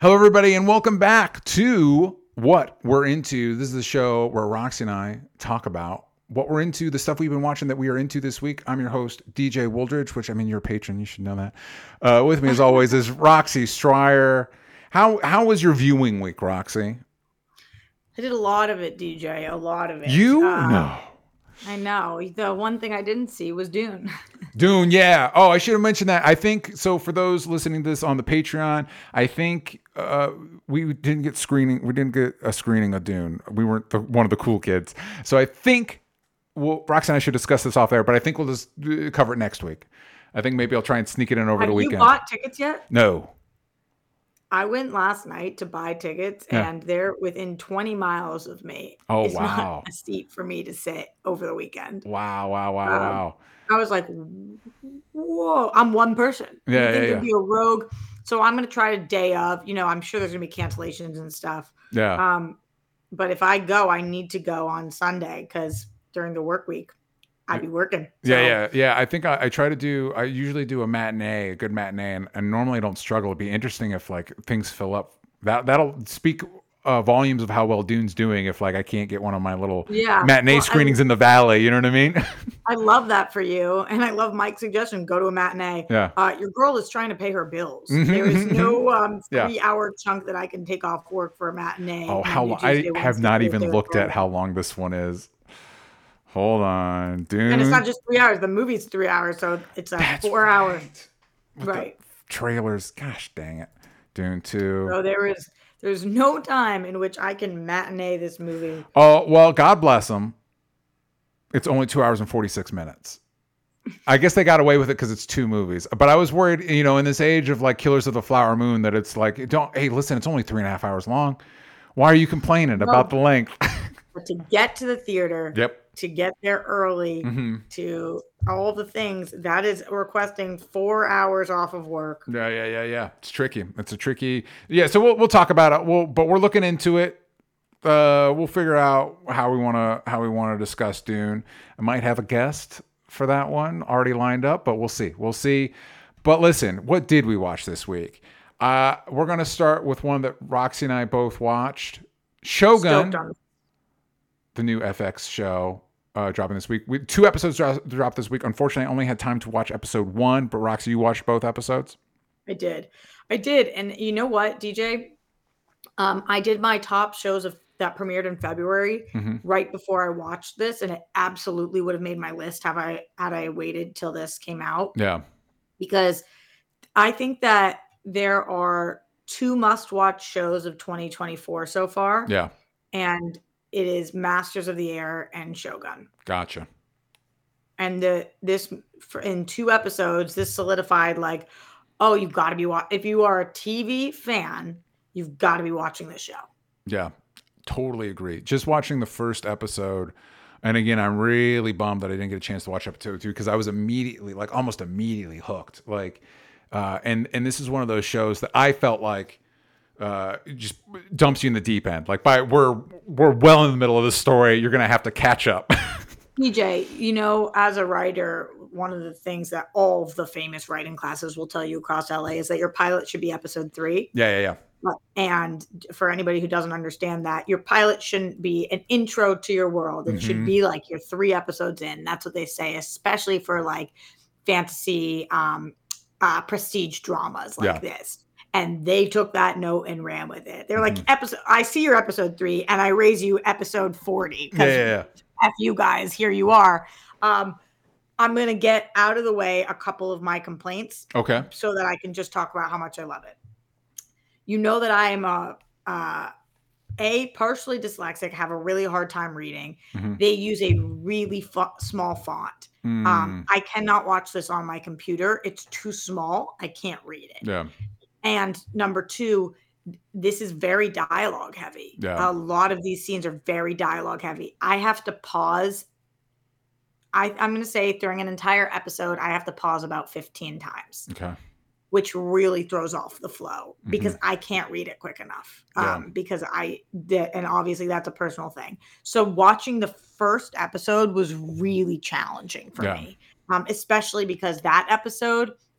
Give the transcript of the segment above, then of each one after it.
Hello, everybody, and welcome back to What We're Into. This is the show where Roxy and I talk about what we're into, the stuff we've been watching that we are into this week. I'm your host, DJ Wooldridge, which, I mean, you're a patron. You should know that. With me, as always, is Roxy Stryer. How was your viewing week, Roxy? I did a lot of it, DJ. A lot of it. No. I know. The one thing I didn't see was Dune. Dune, yeah. Oh, I should have mentioned that. I think, so for those listening to this on the Patreon, I think we didn't get screening. We didn't get a screening of Dune. We weren't one of the cool kids. So I think, Roxy and I should discuss this off air, but I think we'll just cover it next week. I think maybe I'll try and sneak it in over the weekend. Have you bought tickets yet? No. I went last night to buy tickets, and they're within 20 miles of me. Oh, it's wow. Not a seat for me to sit over the weekend. Wow. I was like, whoa, I'm one person. Yeah, There'd be a rogue. So I'm going to try a day of, I'm sure there's going to be cancellations and stuff. Yeah. But if I go, I need to go on Sunday because during the work week, I'd be working. So. Yeah. I think I usually do a good matinee, and normally I don't struggle. It'd be interesting if like things fill up. That'll speak volumes of how well Dune's doing if like I can't get one of my little matinee screenings in the valley. You know what I mean? I love that for you, and I love Mike's suggestion. Go to a matinee. Yeah. Your girl is trying to pay her bills. There is no 3-hour chunk that I can take off work for a matinee. Oh, how long? I have not even looked at how long this one is. Hold on, Dune. And it's not just 3 hours. The movie's 3 hours, so it's 4 hours. Right. Trailers. Gosh dang it. Dune 2. So there's no time in which I can matinee this movie. Oh, well, God bless them. It's only 2 hours and 46 minutes. I guess they got away with it because it's 2 movies. But I was worried, in this age of like Killers of the Flower Moon, that it's like, hey, listen, it's only 3.5 hours long. Why are you complaining about the length? But to get to the theater. Yep. To get there early, to all the things, that is requesting 4 hours off of work. Yeah. It's tricky. It's a tricky. Yeah. So we'll talk about it. But we're looking into it. We'll figure out how we want to discuss Dune. I might have a guest for that one already lined up, but we'll see. But listen, what did we watch this week? We're gonna start with one that Roxy and I both watched. Shogun, the new FX show. Dropping this week. 2 episodes dropped this week. Unfortunately, I only had time to watch episode 1, but Roxy, you watched both episodes? I did. And you know what, DJ? I did my top shows that premiered in February right before I watched this, and it absolutely would have made my list had I waited till this came out. Yeah. Because I think that there are 2 must-watch shows of 2024 so far. Yeah. And it is Masters of the Air and Shogun. Gotcha. And in 2 episodes, this solidified like, oh, you've got to be if you are a TV fan, you've got to be watching this show. Yeah, totally agree. Just watching the first episode, and again, I'm really bummed that I didn't get a chance to watch episode 2 because I was almost immediately hooked. Like, and this is one of those shows that I felt like. Just dumps you in the deep end. Like we're well in the middle of the story. You're gonna have to catch up. DJ, as a writer, one of the things that all of the famous writing classes will tell you across LA is that your pilot should be episode 3. Yeah. And for anybody who doesn't understand that, your pilot shouldn't be an intro to your world. It should be like you're 3 episodes in. That's what they say, especially for like fantasy, prestige dramas like this. And they took that note and ran with it. They're like, I see your episode 3 and I raise you episode 40. Yeah. F you guys, here you are. I'm going to get out of the way a couple of my complaints. Okay. So that I can just talk about how much I love it. You know that I am partially dyslexic, have a really hard time reading. They use a really small font. I cannot watch this on my computer. It's too small. I can't read it. Yeah. And number 2, this is very dialogue heavy. Yeah. A lot of these scenes are very dialogue heavy. I have to pause. I'm going to say during an entire episode, I have to pause about 15 times. Okay. Which really throws off the flow because I can't read it quick enough. Because and obviously that's a personal thing. So watching the first episode was really challenging for me. Especially because that episode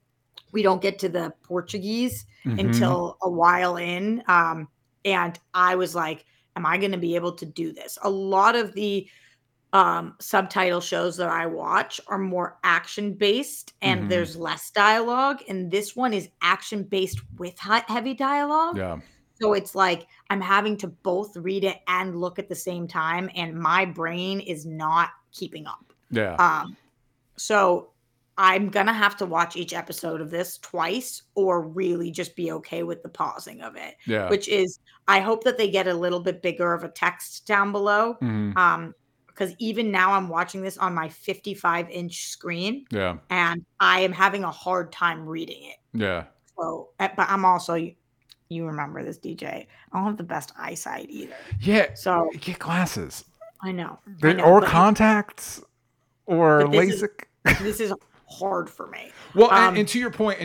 we don't get to the Portuguese Mhm. until a while in. And I was like, am I going to be able to do this? A lot of the subtitle shows that I watch are more action based and Mhm. there's less dialogue. And this one is action based with heavy dialogue. Yeah. So it's like I'm having to both read it and look at the same time, and my brain is not keeping up. Yeah. So I'm gonna have to watch each episode of this twice, or really just be okay with the pausing of it. Yeah. Which is, I hope that they get a little bit bigger of a text down below. Mhm. Because even now I'm watching this on my 55-inch screen, Yeah. and I am having a hard time reading it. Yeah. So, but I'm also, you remember this, DJ, I don't have the best eyesight either. Yeah. So get glasses. I know. Or contacts or LASIK. This is hard for me. Well, and to your point,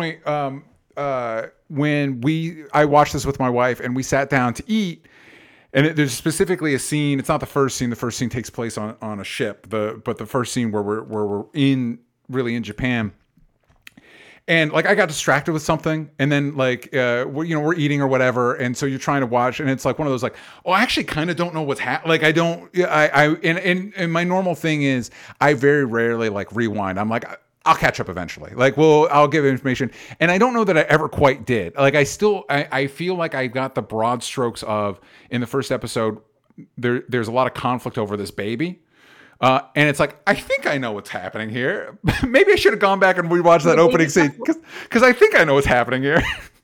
when I watched this with my wife and we sat down to eat, and there's specifically a scene. It's not the first scene. The first scene takes place on a ship. But the first scene where we're in Japan. And like I got distracted with something, and then like we're eating or whatever, and so you're trying to watch, and it's like one of those like, oh, I actually kind of don't know what's happening. Like and my normal thing is I very rarely like rewind. I'm like, I'll catch up eventually. Like, I'll give information, and I don't know that I ever quite did. Like I feel like I got the broad strokes of in the first episode. There's a lot of conflict over this baby. And it's like, I think I know what's happening here. Maybe I should have gone back and rewatched that opening scene because I think I know what's happening here.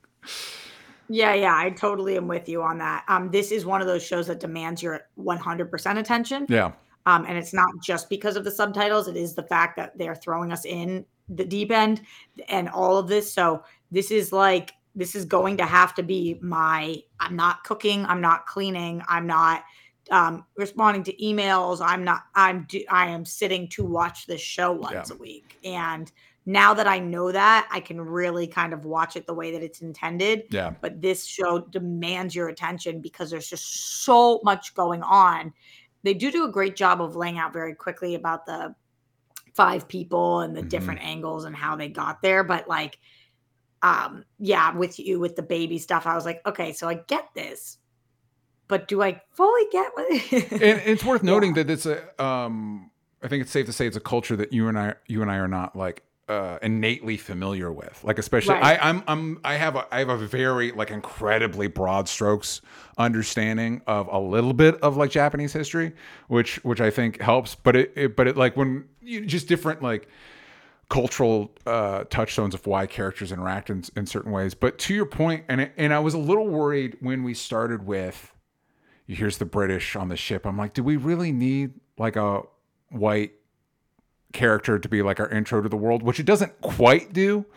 Yeah, I totally am with you on that. This is one of those shows that demands your 100% attention. Yeah. And it's not just because of the subtitles. It is the fact that they're throwing us in the deep end and all of this. So this is going to have to be I'm not cooking. I'm not cleaning. I'm not responding to emails. I am sitting to watch this show once a week. And now that I know that, I can really kind of watch it the way that it's intended. Yeah. But this show demands your attention because there's just so much going on. They do a great job of laying out very quickly about the 5 people and the different angles and how they got there. But like, with the baby stuff, I was like, okay, so I get this. But do I fully get what and it's worth noting that it's I think it's safe to say it's a culture that you and I are not like innately familiar with. Like especially right. I have a very like incredibly broad strokes understanding of a little bit of like Japanese history, which I think helps. But it like when you just different like cultural touchstones of why characters interact in certain ways. But to your point, and I was a little worried when we started with. Here's the British on the ship. I'm like, do we really need like a white character to be like our intro to the world? Which it doesn't quite do.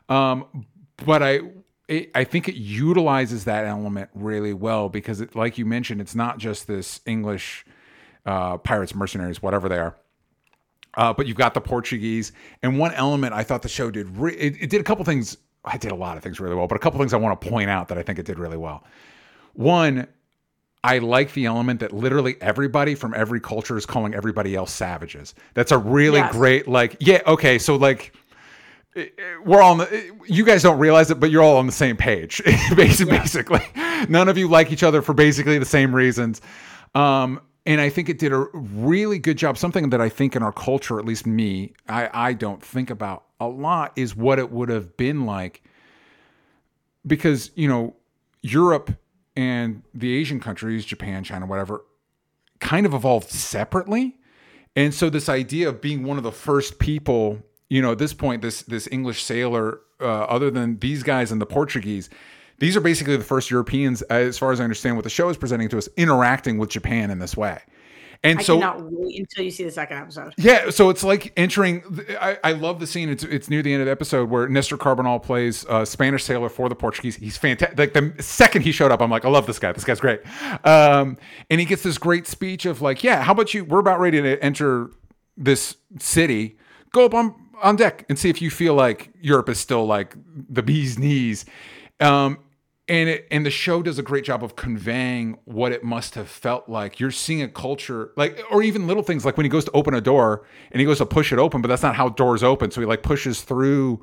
But I think it utilizes that element really well because like you mentioned, it's not just this English pirates, mercenaries, whatever they are. But you've got the Portuguese. And one element I thought the show did, it did a couple things. I did a lot of things really well, but a couple things I want to point out that I think it did really well. One, I like the element that literally everybody from every culture is calling everybody else savages. That's a really great, like, yeah, okay, so like, we're all you guys don't realize it, but you're all on the same page, basically. None of you like each other for basically the same reasons. And I think it did a really good job. Something that I think in our culture, at least me, I don't think about a lot is what it would have been like. Because, Europe and the Asian countries, Japan, China, whatever, kind of evolved separately. And so this idea of being one of the first people, at this point, this English sailor, other than these guys and the Portuguese, these are basically the first Europeans, as far as I understand what the show is presenting to us, interacting with Japan in this way. And I cannot wait until you see the second episode. Yeah, so it's like entering. I love the scene. It's near the end of the episode where Nestor Carbonell plays a Spanish sailor for the Portuguese. He's fantastic. Like the second he showed up, I'm like, I love this guy. This guy's great. And he gets this great speech of like, yeah, how about you? We're about ready to enter this city. Go up on deck and see if you feel like Europe is still like the bee's knees. And the show does a great job of conveying what it must have felt like. You're seeing a culture, like, or even little things like when he goes to open a door and he goes to push it open, but that's not how doors open. So he like pushes through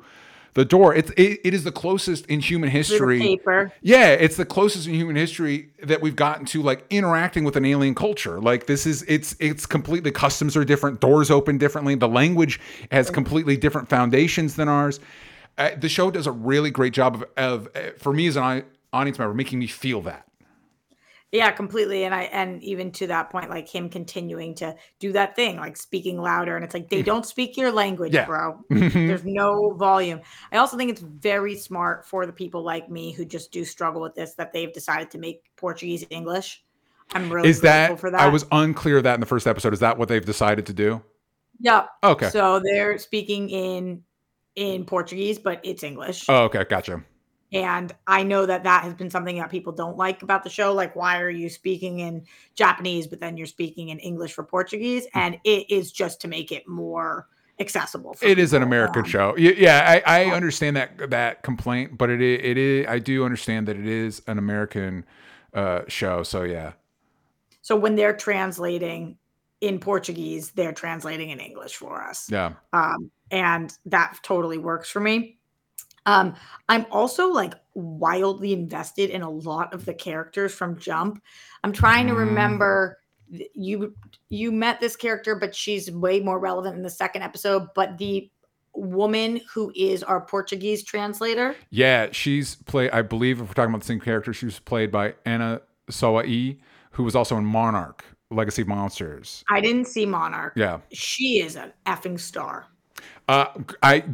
The door. It is the closest in human Through the history. paper. Yeah, it's the closest in human history that we've gotten to like interacting with an alien culture. Like this is it's completely, customs are different, doors open differently, the language has completely different foundations than ours. The show does a really great job of for me as an audience member, making me feel that. Yeah, completely. And even to that point, like him continuing to do that thing, like speaking louder. And it's like, they don't speak your language, Yeah. bro. There's no volume. I also think it's very smart for the people like me who just do struggle with this, that they've decided to make Portuguese English. I'm really grateful for that. I was unclear of that in the first episode. Is that what they've decided to do? Yeah. Okay. So they're speaking in Portuguese, but it's English. Oh, okay. Gotcha. And I know that has been something that people don't like about the show. Like, why are you speaking in Japanese, but then you're speaking in English for Portuguese? And it is just to make it more accessible. It is an American show. Yeah, I understand that complaint, but it is. I do understand that it is an American show. So yeah. So when they're translating in Portuguese, they're translating in English for us. Yeah. And that totally works for me. I'm also like wildly invested in a lot of the characters from Jump. I'm trying to remember, you met this character, but she's way more relevant in the second episode. But the woman who is our Portuguese translator. Yeah, she's played, I believe if we're talking about the same character, she was played by Ana Sawai, who was also in Monarch, Legacy of Monsters. I didn't see Monarch. Yeah. She is an effing star. I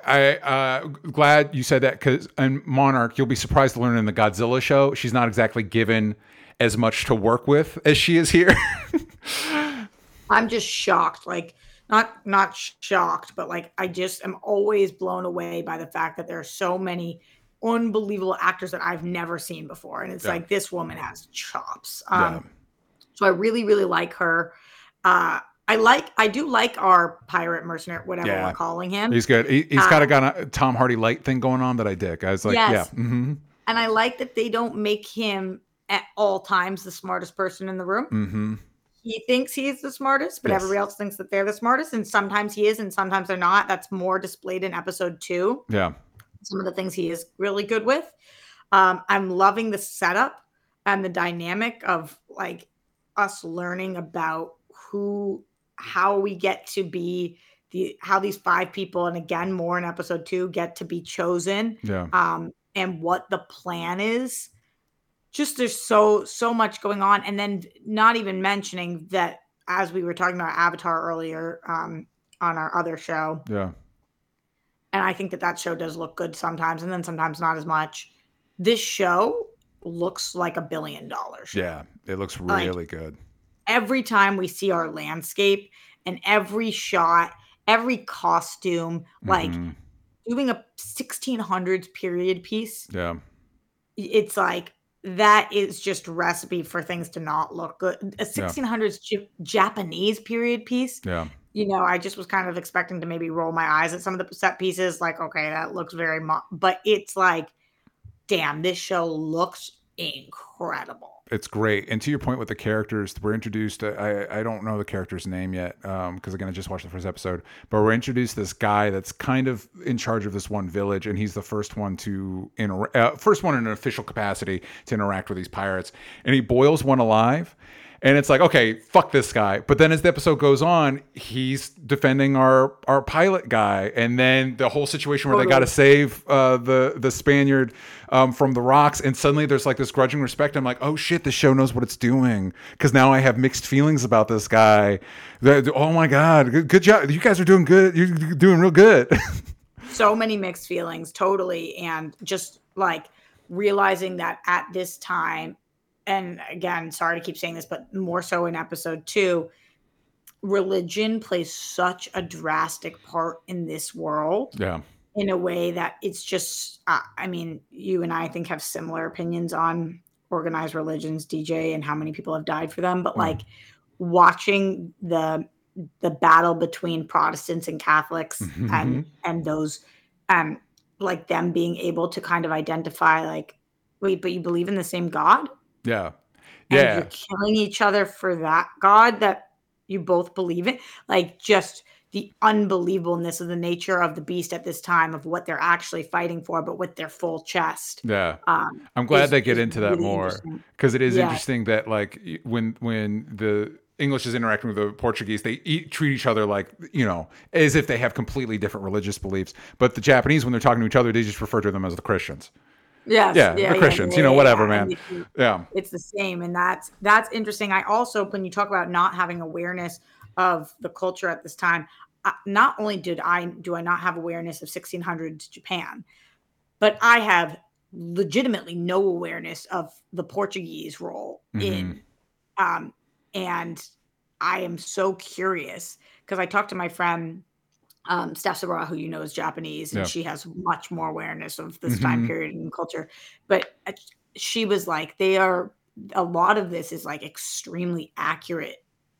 glad you said that, because in Monarch, you'll be surprised to learn in the Godzilla show, she's not exactly given as much to work with as she is here. I'm just shocked. Like, not shocked, but like, I just am always blown away by the fact that there are so many unbelievable actors that I've never seen before. And it's like, this woman has chops. So I really, really like her. I do like our pirate mercenary, whatever we're calling him. He's good. He's got a Tom Hardy light thing going on that I dig. I was like, yes. yeah. Mm-hmm. And I like that they don't make him at all times the smartest person in the room. Mm-hmm. He thinks he's the smartest, but everybody else thinks that they're the smartest. And sometimes he is, and sometimes they're not. That's more displayed in episode 2. Yeah. Some of the things he is really good with. I'm loving the setup and the dynamic of like us learning about how we get to be how these 5 people, and again, more in episode 2, get to be chosen. Yeah. And what the plan is. Just there's so much going on. And then not even mentioning that, as we were talking about Avatar earlier, on our other show. Yeah. And I think that show does look good sometimes, and then sometimes not as much. This show looks like $1 billion show. Yeah. It looks really good. Every time we see our landscape, and every shot, every costume, like doing a 1600s period piece. Yeah. It's like, that is just a recipe for things to not look good. A 1600s Japanese period piece. Yeah. You know, I just was kind of expecting to maybe roll my eyes at some of the set pieces. Like, okay, that looks very but it's like, damn, this show looks incredible. It's great. And to your point with the characters, we're introduced, I don't know the character's name yet, because again, I just watched the first episode, but we're introduced to this guy that's kind of in charge of this one village, and he's the first one first one in an official capacity to interact with these pirates, and he boils one alive. And it's like, okay, fuck this guy. But then as the episode goes on, he's defending our pilot guy. And then the whole situation where they got to save the Spaniard from the rocks. And suddenly there's like this grudging respect. I'm like, oh shit, the show knows what it's doing. Because now I have mixed feelings about this guy. Oh my God, good job. You guys are doing good. You're doing real good. So many mixed feelings, totally. And just like realizing that at this time, and again, sorry to keep saying this, but more so in episode 2, religion plays such a drastic part in this world. Yeah. In a way that it's just, I mean, you and I think have similar opinions on organized religions, DJ, and how many people have died for them. But like watching the battle between Protestants and Catholics and those, like them being able to kind of identify like, wait, but you believe in the same God? Yeah. And you're killing each other for that God that you both believe in. Like, just the unbelievableness of the nature of the beast at this time, of what they're actually fighting for, but with their full chest. Yeah. I'm glad they get into that really more, because it is Yeah. interesting that like when the English is interacting with the Portuguese, they treat each other like, as if they have completely different religious beliefs. But the Japanese, when they're talking to each other, they just refer to them as the Christians. Yes. Yeah, the Christians, whatever, man. Yeah. It's the same. And that's interesting. I also, when you talk about not having awareness of the culture at this time, not only do I not have awareness of 1600s Japan, but I have legitimately no awareness of the Portuguese role in, and I am so curious because I talked to my friend, Steph Sabra, who is Japanese, and she has much more awareness of this time period in culture. But she was like, a lot of this is like extremely accurate,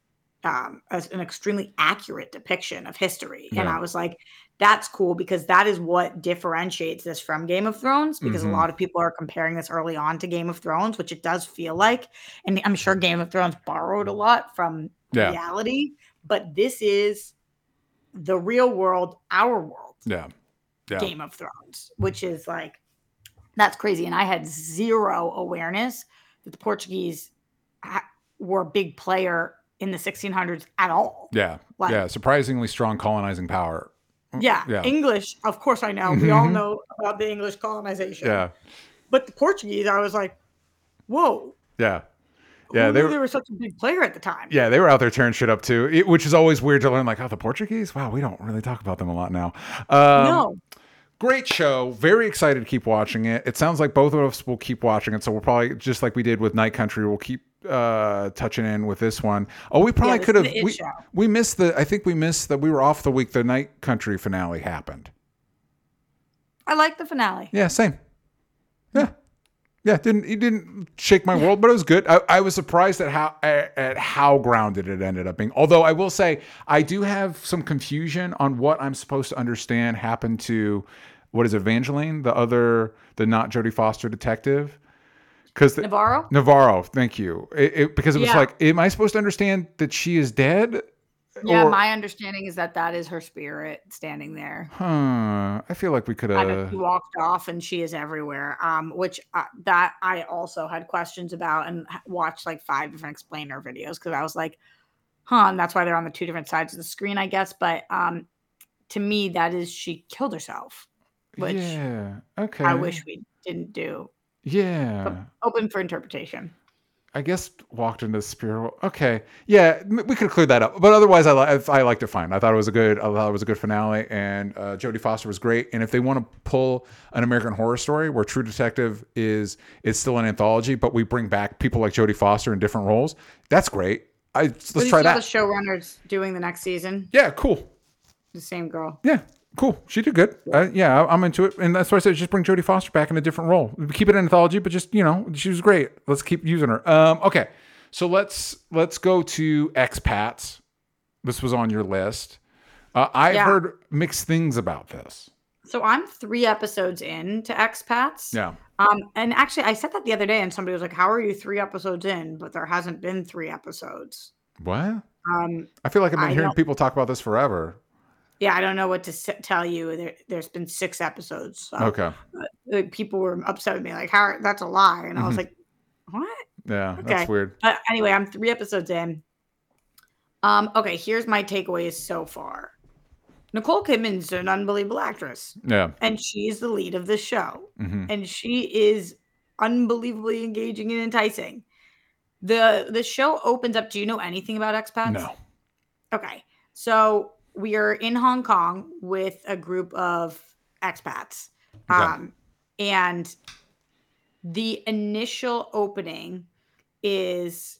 as an extremely accurate depiction of history. And I was like, that's cool, because that is what differentiates this from Game of Thrones, because a lot of people are comparing this early on to Game of Thrones, which it does feel like. And I'm sure Game of Thrones borrowed a lot from reality, but this is the real world, our world. Yeah. Game of Thrones, which is like, that's crazy. And I had zero awareness that the Portuguese were a big player in the 1600s at all. Yeah. Surprisingly strong colonizing power. Yeah. English, of course I know. We all know about the English colonization. Yeah. But the Portuguese, I was like, whoa. Yeah. Yeah, they were such a big player at the time. Yeah, they were out there tearing shit up too, which is always weird to learn. Like, the Portuguese? Wow, we don't really talk about them a lot now. No. Great show. Very excited to keep watching it. It sounds like both of us will keep watching it, so we'll probably, just like we did with Night Country, we'll keep touching in with this one. Oh, we probably could have. We missed I think we missed that we were off the week the Night Country finale happened. I like the finale. Yeah, same. Yeah. Yeah, it didn't shake my world, but it was good. I was surprised at how grounded it ended up being. Although I will say, I do have some confusion on what I'm supposed to understand happened to, what is it, Evangeline, the not Jodie Foster detective? Navarro, thank you. Because it was like, am I supposed to understand that she is dead? Yeah, my understanding is that is her spirit standing there. I feel like we could have. She walked off, and she is everywhere. Which that I also had questions about, and watched like 5 different explainer videos, because I was like, and that's why they're on the 2 different sides of the screen, I guess. But to me, that is, she killed herself, which I wish we didn't do. Yeah, but open for interpretation. I guess walked into the spirit. Okay, yeah, we could clear that up. But otherwise, I liked it fine. I thought it was a good finale, and Jodie Foster was great. And if they want to pull an American Horror Story where True Detective is still an anthology, but we bring back people like Jodie Foster in different roles, that's great. Let's try that. The showrunners doing the next season. Yeah, cool. The same girl. Yeah. Cool. She did good. Yeah, I'm into it. And that's why I said just bring Jodie Foster back in a different role. Keep it an anthology, but just, she was great. Let's keep using her. Okay. So let's go to Expats. This was on your list. I've heard mixed things about this. So I'm 3 episodes into Expats. Yeah. And actually, I said that the other day, and somebody was like, how are you 3 episodes in? But there hasn't been 3 episodes. What? I feel like I've been hearing people talk about this forever. Yeah, I don't know what to tell you. There's been 6 episodes. So, okay. People were upset with me, like, "How? That's a lie." And I was like, "What?" Yeah, that's weird. But anyway, I'm 3 episodes in. Okay, here's my takeaways so far. Nicole Kidman's an unbelievable actress. Yeah, and she's the lead of the show, mm-hmm. and she is unbelievably engaging and enticing. The show opens up. Do you know anything about Expats? No. Okay, so we are in Hong Kong with a group of expats. And the initial opening is,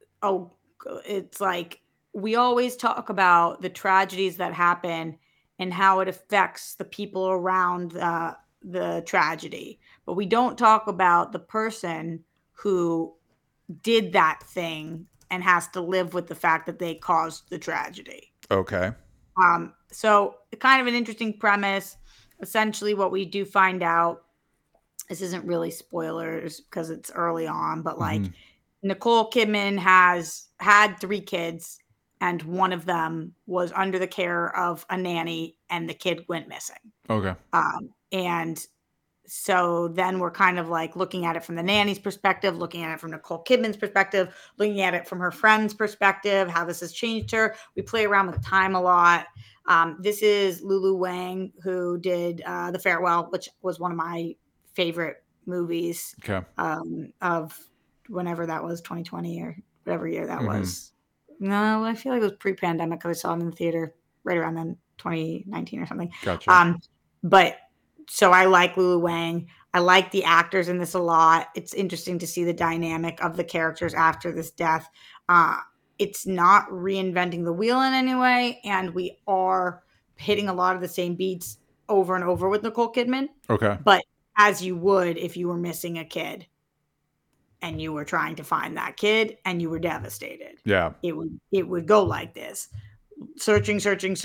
it's like, we always talk about the tragedies that happen and how it affects the people around the tragedy. But we don't talk about the person who did that thing and has to live with the fact that they caused the tragedy. Okay. So kind of an interesting premise. Essentially what we do find out, this isn't really spoilers because it's early on, but like Nicole Kidman has had 3 kids. and one of them was under the care of a nanny, and the kid went missing. Okay. And so then we're kind of like looking at it from the nanny's perspective, looking at it from Nicole Kidman's perspective, looking at it from her friend's perspective, how this has changed her. We play around with time a lot. This is Lulu Wang, who did The Farewell, which was one of my favorite movies of whenever that was, 2020 or whatever year that was. No, I feel like it was pre-pandemic because I saw it in the theater right around then, 2019 or something. Gotcha. But so I like Lulu Wang. I like the actors in this a lot. It's interesting to see the dynamic of the characters after this death. It's not reinventing the wheel in any way, and we are hitting a lot of the same beats over and over with Nicole Kidman. Okay. But as you would if you were missing a kid and you were trying to find that kid and you were devastated. Yeah. It would go like this. Searching,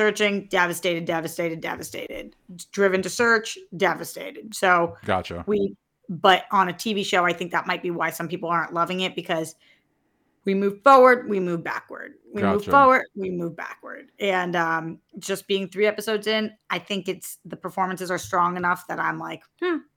devastated, driven to search, devastated. So gotcha. But on a TV show, I think that might be why some people aren't loving it, because we move forward, we move backward. We move forward, we move backward. And just being 3 episodes in, I think the performances are strong enough that I'm like,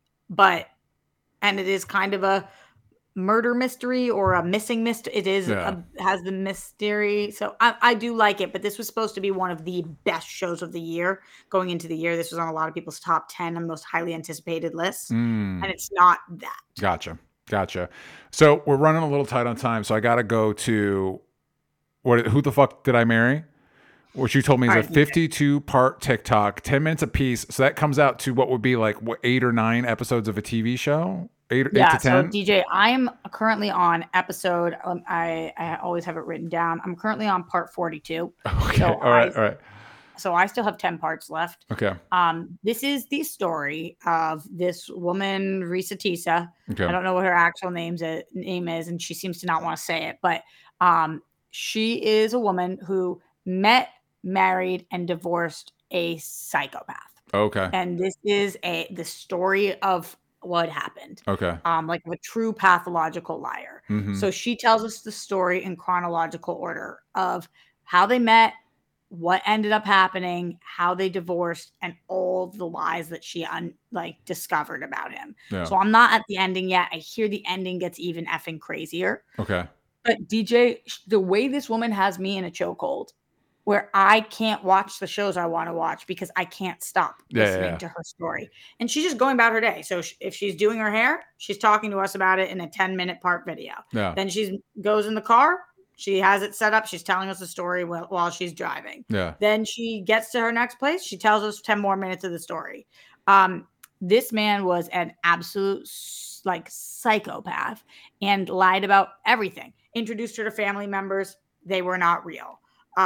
and it is kind of a murder mystery or a missing mystery. It is has the mystery, so I do like it. But this was supposed to be one of the best shows of the year going into the year. This was on a lot of people's top 10 and most highly anticipated lists, and it's not that. Gotcha. So we're running a little tight on time, so I got to go to Who the Fuck Did I Marry? Which you told me is a 52-part TikTok, 10 minutes a piece. So that comes out to what would be like 8 or 9 episodes of a TV show. 8 to 10. So DJ, I'm currently on episode. I always have it written down. I'm currently on part 42. Okay. All right. So I still have 10 parts left. Okay. This is the story of this woman, Risa Tisa. Okay. I don't know what her actual name is, and she seems to not want to say it, but she is a woman who met, married, and divorced a psychopath. Okay. And this is the story of what happened. Okay. Like a true pathological liar. Mm-hmm. So she tells us the story in chronological order of how they met, what ended up happening, how they divorced, and all the lies that she discovered about him. Yeah. So I'm not at the ending yet. I hear the ending gets even effing crazier. Okay. But DJ, the way this woman has me in a chokehold, where I can't watch the shows I want to watch because I can't stop listening to her story. And she's just going about her day. So if she's doing her hair, she's talking to us about it in a 10-minute part video. Yeah. Then she goes in the car. She has it set up. She's telling us the story while she's driving. Yeah. Then she gets to her next place. She tells us 10 more minutes of the story. This man was an absolute psychopath and lied about everything. Introduced her to family members. They were not real.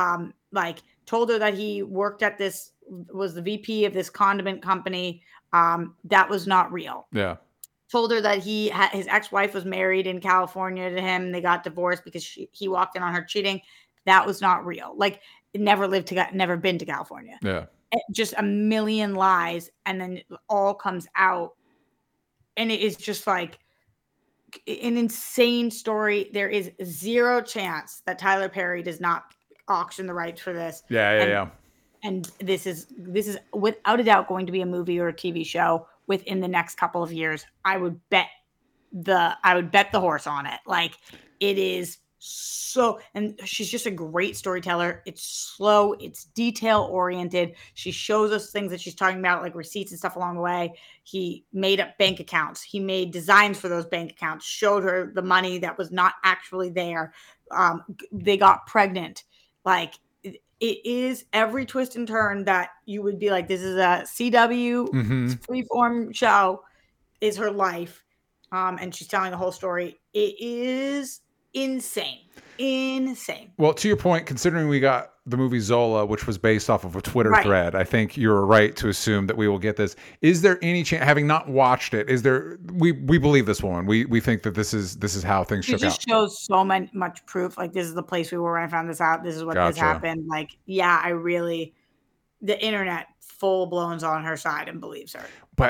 Told her that he worked at was the VP of this condiment company. That was not real. Yeah. Told her that his ex-wife was married in California to him. They got divorced because he walked in on her cheating. That was not real. Never been to California. Yeah. Just a million lies. And then it all comes out. And it is just like an insane story. There is 0 chance that Tyler Perry does not auction the rights for this. Yeah. And this is without a doubt going to be a movie or a TV show within the next couple of years. I would bet the horse on it. It is so, and she's just a great storyteller. It's slow, it's detail oriented. She shows us things that she's talking about, like receipts and stuff along the way. He made up bank accounts. He made designs for those bank accounts, showed her the money that was not actually there. They got pregnant. It is every twist and turn that you would be like, this is a CW freeform show, is her life. And she's telling the whole story. It is insane. Well, to your point, considering we got the movie Zola, which was based off of a Twitter thread, I think you're right to assume that we will get this. Is there any chance, having not watched it, we believe this woman? We think that this is how things shook out. It just shows so much proof. This is the place we were when I found this out. This is what this happened. The internet full blown's on her side and believes her. But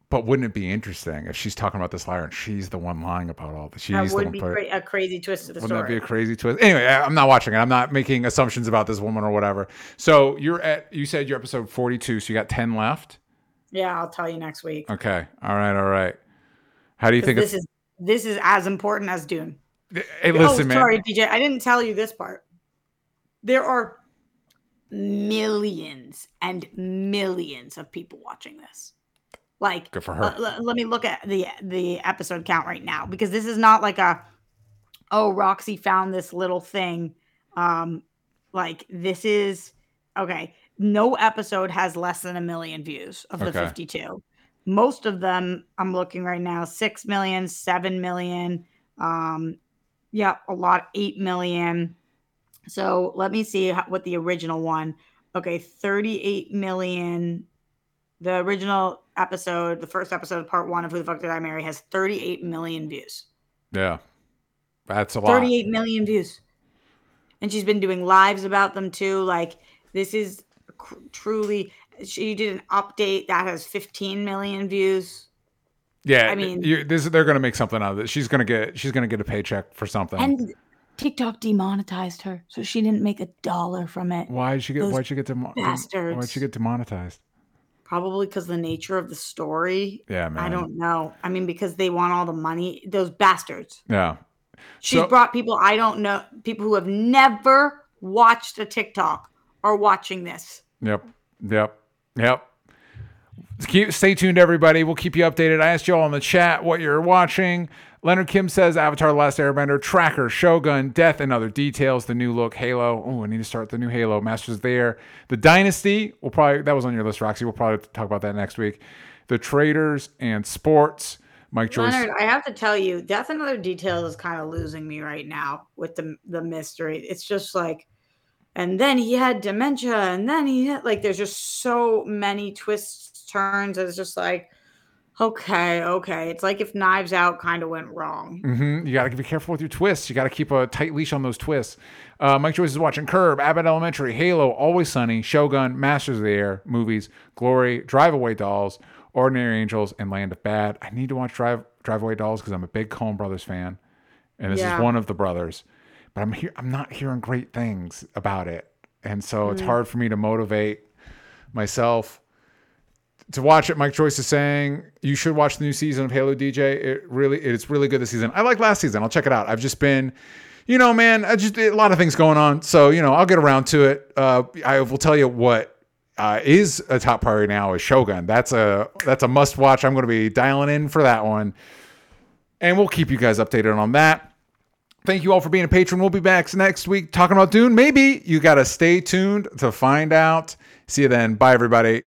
But wouldn't it be interesting if she's talking about this liar and she's the one lying about all this? That would be a crazy twist to the story. Wouldn't that be a crazy twist? Anyway, I'm not watching it. I'm not making assumptions about this woman or whatever. So you said you're episode 42, so you got 10 left? Yeah, I'll tell you next week. Okay. All right. How do you think this is as important as Dune? Hey, listen, man. Sorry, DJ. I didn't tell you this part. There are millions and millions of people watching this. Like, good for her. Let me look at the episode count right now, because this is not like Roxy found this little thing. Like, this is okay. No episode has less than 1 million views of the 52. Most of them, I'm looking right now, 6 million, 7 million. A lot, 8 million. So let me see what the original one. Okay, 38 million. The original episode, the first episode of part 1 of Who the Fuck Did I Marry, has 38 million views. Yeah, that's a lot. 38 million views. And she's been doing lives about them too. Like, this is truly, she did an update that has 15 million views. Yeah, I mean, they're going to make something out of it. She's going to get a paycheck for something. And TikTok demonetized her, so she didn't make $1 from it. Why'd she get demonetized? Probably because the nature of the story. Yeah, man. I don't know. I mean, because they want all the money. Those bastards. Yeah. She's brought people I don't know, people who have never watched a TikTok are watching this. Yep. Stay tuned, everybody. We'll keep you updated. I asked you all in the chat what you're watching. Leonard Kim says Avatar: The Last Airbender, Tracker, Shogun, Death and Other Details, the new look, Halo. Oh, I need to start the new Halo. Masters of the Air. The Dynasty. That was on your list, Roxy. We'll probably talk about that next week. The Traders and Sports. Mike Joyce. Leonard, I have to tell you, Death and Other Details is kind of losing me right now with the mystery. It's just like, and then he had dementia, and then he had, like, there's just so many twists, turns. It's just like, okay. It's like if Knives Out kind of went wrong. Mm-hmm. You got to be careful with your twists. You got to keep a tight leash on those twists. Mike Joyce is watching Curb, Abbott Elementary, Halo, Always Sunny, Shogun, Masters of the Air, movies, Glory, Drive Away Dolls, Ordinary Angels, and Land of Bad. I need to watch Drive Away Dolls because I'm a big Coen Brothers fan, and this is one of the brothers. But I'm not hearing great things about it, and so it's hard for me to motivate myself to watch it. Mike Joyce is saying you should watch the new season of Halo, DJ. It's really good this season. I like last season. I'll check it out. I've just been, man, a lot of things going on. So, I'll get around to it. I will tell you what is a top priority now is Shogun. That's a must watch. I'm going to be dialing in for that one. And we'll keep you guys updated on that. Thank you all for being a patron. We'll be back next week talking about Dune. Maybe you got to stay tuned to find out. See you then. Bye, everybody.